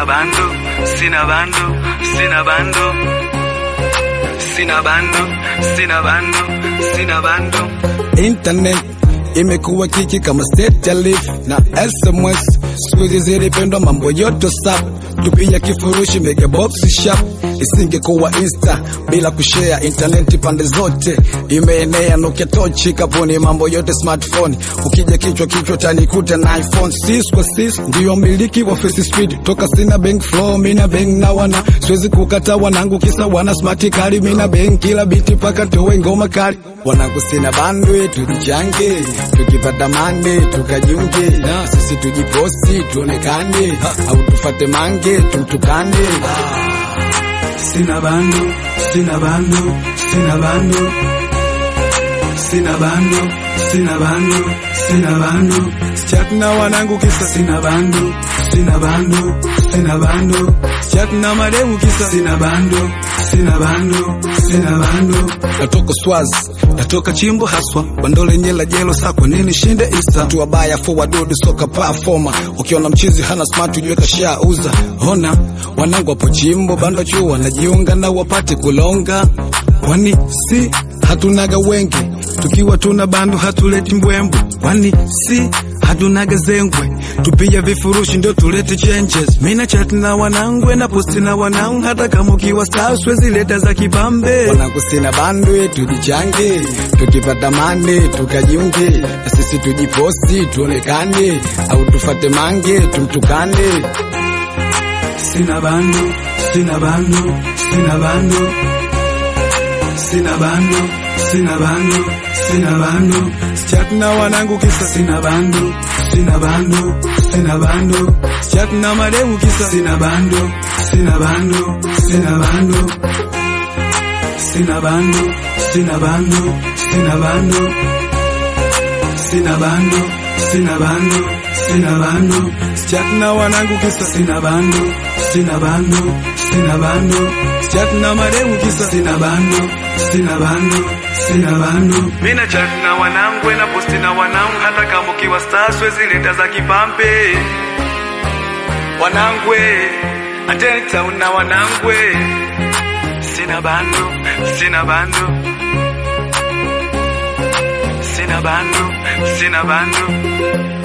sina bando, sina bando, sina bando, sina bando, sina bando, sina bando. Internet imekuwa kiki kama state ya live na SMS. Squeeze zilipendwa mambo yote sap. Tupia kifurushi mega box shop. Isingekuwa Insta bila kushare. Internet pande zote imeenea, Nokia tochi kaponi, mambo yote smartphone. Ukija kichwa tanikuta na iPhone 6 kwa 6. Ndio miliki wa face street. Toka sina bank flow, mina bank na wana. Siwezi kukata wanangu kisa wana smart kali. Mina bank kila biti paka tuwe ngoma kali. Wanangu sina bandwe tujichange, tukipata mande tukajiunge, na sisi tujiposti tuonekane, au tufate mange tumtukane. Sina bando, sina bando, sina bando, sina bando, sina bando, sina bando. Chat na wanangu kisa sina bando, sina bando, sina bando. Chat na mademu kisa sina bando, sina bando, sina bando. Natoka Swazi, natoka chimbo haswa, bandole nyela jelo sako nini shinde Insta. Tu wabaya forward dude soka performer. Ukiona mchizi hana smart ujue kashauza. Ona wanangu hapo chimbo bando chuo wanajiunga na wapate kulonga. Kwani si hatunaga wengi, tukiwa tuna bando hatuleti mbwembo. Kwani si hatunaga zengwe, tupia vifurushi ndio tulete changes. Mina chat na wanangu na posti na wanangu, hata kama ukiwa star siwezi leta za kipambe. Wanangu sina bandwe tujichange, tukipata mande tukajiunge, na sisi tujiposti tuonekane, au tufate mange tumtukane. Sina bando, sina bando, sina bando, sina bando, sina bando, sina bando. Chat na wanangu kisa sina bando, sina bando, sina bando. Chat na mademu kisa sina bando, sina bando, sina bando. Sina bando, sina bando, sina bando. Sina bando, sina bando, sina bando. Chat na wanangu kisa sina bando, sina bando, sina bando. Chat na mademu kisa sina bando, sina bando, sina bando. Mina chat na wanangu na posti na wanangu, hata kama ukiwa star siwezi leta za kipambe. Wanangu ateta una wanangu sina bando, sina bando, sina bando, sina bando.